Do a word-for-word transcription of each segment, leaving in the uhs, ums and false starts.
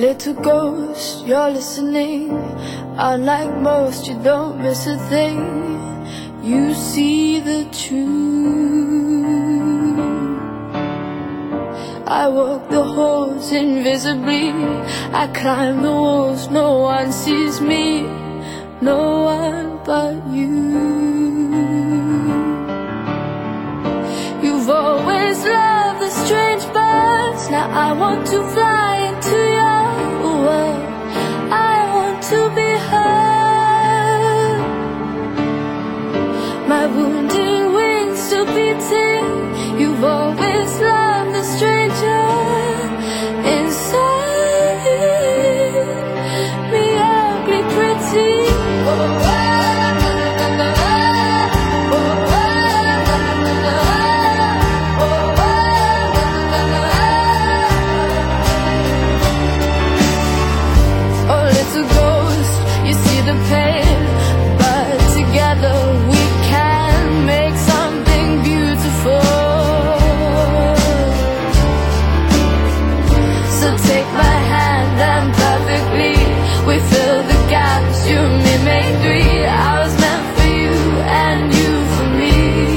Little ghost, you're listening. Unlike most, you don't miss a thing. You see the truth. I walk the halls invisibly. I climb the walls, no one sees me. No one but you. You've always loved the strange birds. Now I want to fly into your world. I want to be heard. My wounded wings still beating. You've always loved the stranger inside me, ugly pretty. Oh, the pain, but together we can make something beautiful. So take my hand and perfectly we fill the gaps. You and me make three. I was meant for you and you for me.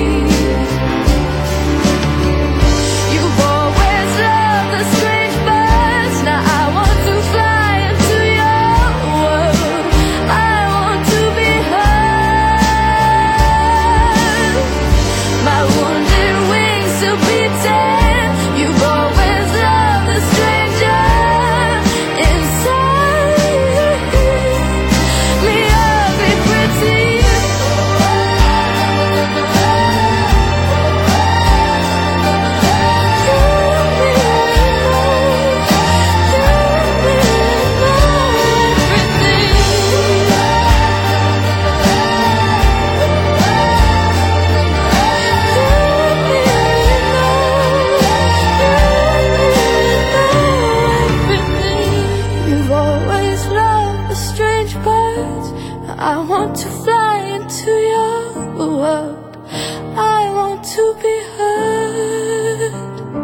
You've always loved the strange birds. Now I want to fly into your world. I want to be heard. My wounded wings still beating. You've always loved the stranger inside me, ugly pretty. I want to fly into your world. I want to be heard.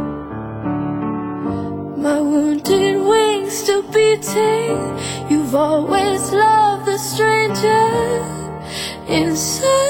My wounded wings still beating. You've always loved the stranger inside.